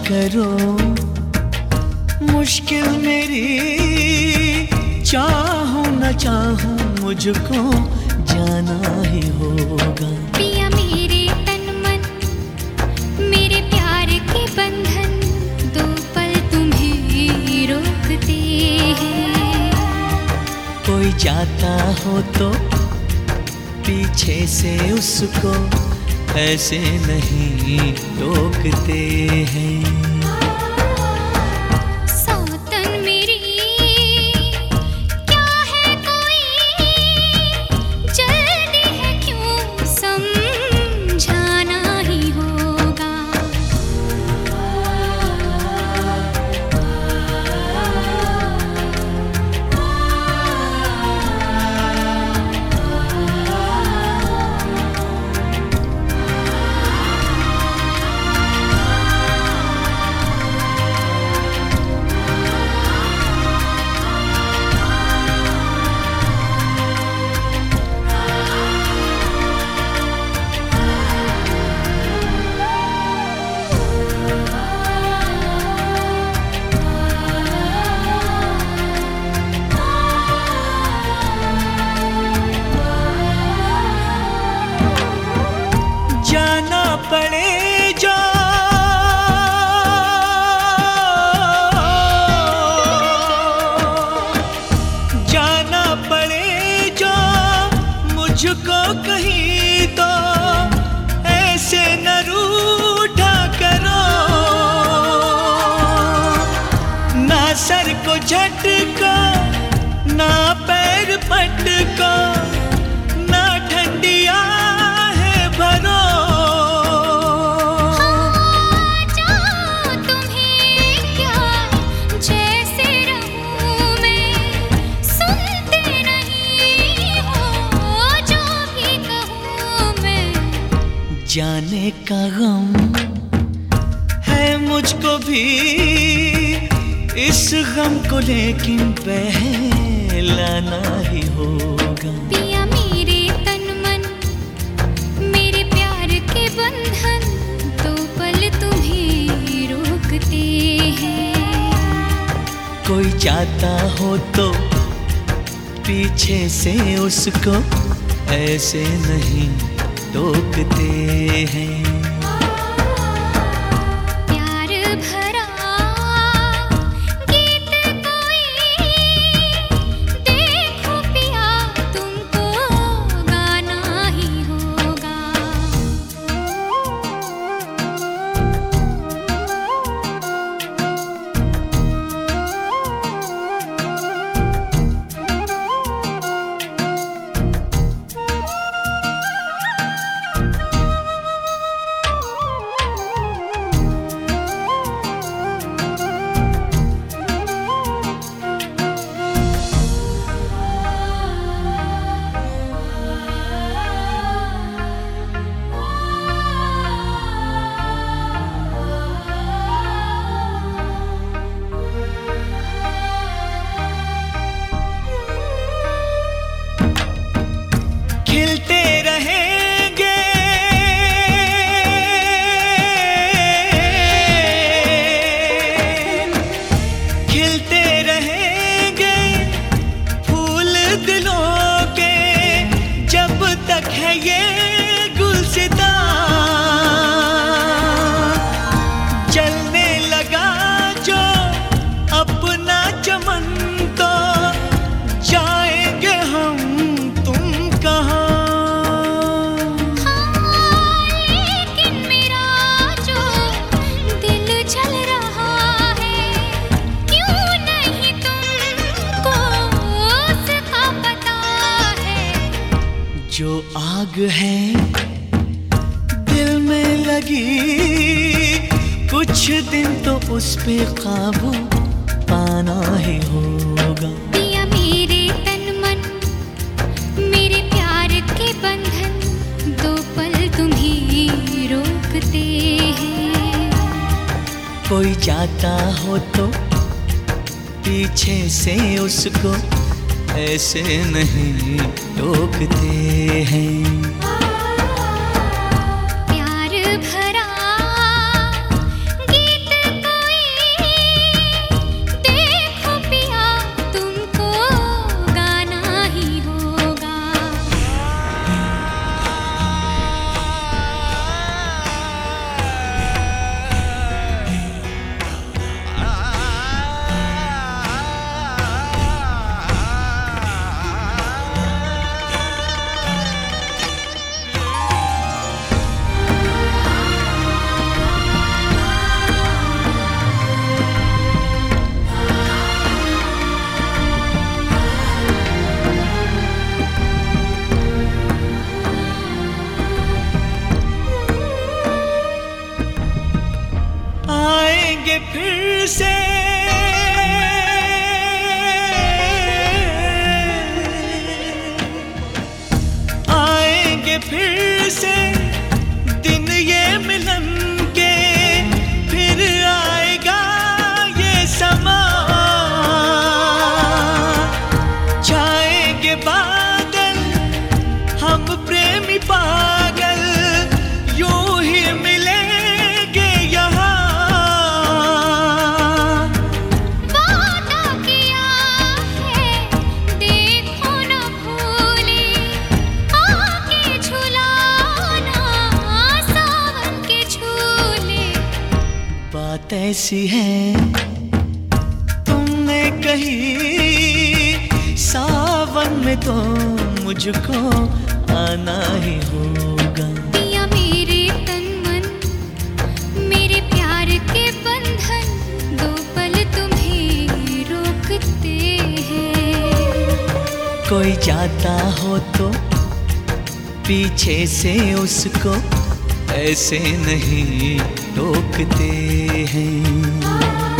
करो, मुश्किल मेरी चाहूं न चाहूं मुझको जाना ही होगा। पिया मेरे तन मन मेरे प्यार के बंधन दो पल तुम्हें रोकते हैं। कोई जाता हो तो पीछे से उसको ऐसे नहीं रोकते हैं। मुझको कहीं तो ऐसे न रूठा करो, ना सर को झटको ना पैर पटको ना ठंडिया है भरो। जाने का गम है मुझको भी इस गम को, लेकिन पहलाना ही होगा। पिया मेरे तन मन मेरे प्यार के बंधन दो पल तुम्हें रोकते हैं। कोई जाता हो तो पीछे से उसको ऐसे नहीं रोकते हैं। प्यार भरा गीत कोई देखो पिया तुमको गाना ही होगा। खिलते रहेंगे खिलते रहेंगे फूल दिलों के, जब तक है ये गुलसिता। जलने लगा जो अपना चमन तो जाएंगे हम तुम कहाँ। जो आग है दिल में लगी कुछ दिन तो उस पे काबू पाना ही होगा। पिया मेरे तन मन मेरे प्यार के बंधन दो पल तुम्हें रोकते हैं। कोई जाता हो तो पीछे से उसको ऐसे नहीं टोकते हैं। प्यार भरा गीत कैसी है तुमने कही सावन में तो मुझको आना ही होगा। पिया मेरे तन मन मेरे प्यार के बंधन दो पल तुम्हें रोकते हैं। कोई जाता हो तो पीछे से उसको ऐसे नहीं टोकते हैं।